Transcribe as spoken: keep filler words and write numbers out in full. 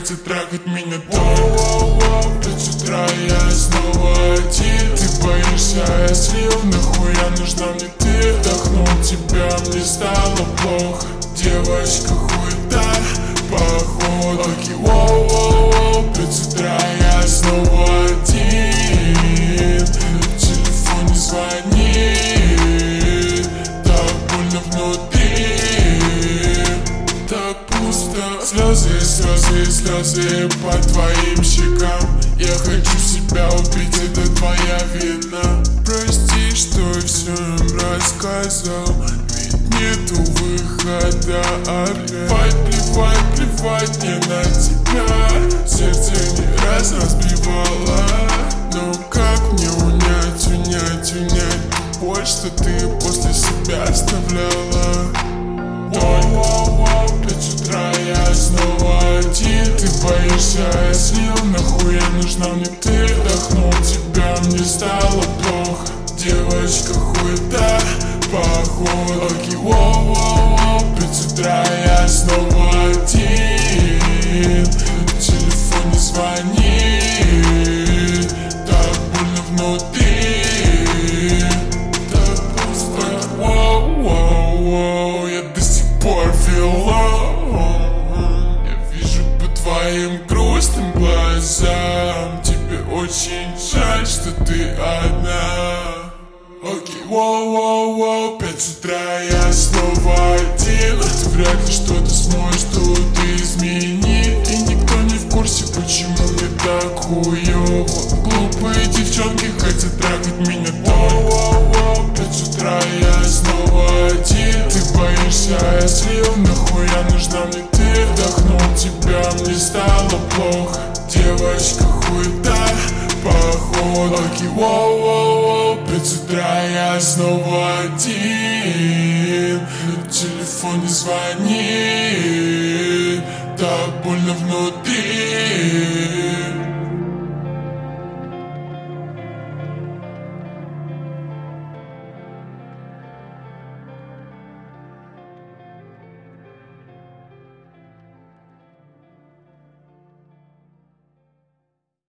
хотят трахать меня только. Пять утра я снова один. Ты боишься, я слил, нахуя нужна мне ты? Вдохнул тебя, мне стало плохо. Девочка хуета, походу. Окей, воу-воу-воу, пять утра я снова один. На телефоне звонит, так больно внутри, так пусто. Слезы, слезы, слезы по твоим щекам. Я хочу себя убить, это твоя вина. Прости, что я все им рассказал, ведь нету выхода опять. Плевать, плевать мне на тебя. Сердце не раз разбивало, но как мне унять, унять, унять боль, что ты после себя оставляла? Воу-воу-воу, пять утра я снова один. Ты боишься, я слил, нахуя нужна мне ты? Вдохнул тебя, мне стало плохо. Девочка хуета, походу. Окей, воу-воу-воу, пять утра я снова один. На телефоне звонит, так больно внутри, так пусто. Воу-воу-воу, я до сих пор фило. Я вижу по твоим грустным глазам, тебе очень жаль, что ты одна. Окей, воу-воу-воу, пять утра я снова один. Ты вряд ли что-то сможешь тут изменить, и никто не в курсе, почему мне так хуёво. Глупые девчонки хотят трахать меня только. Воу-воу-воу, пять утра я снова один. Ты боишься, я слил, нахуя нужна мне ты? Вдохнул тебя, мне стало плохо. Девочка хуета, походу. Окей, воу-воу-воу, пять утра я снова один. На телефоне звонит, так больно внутри.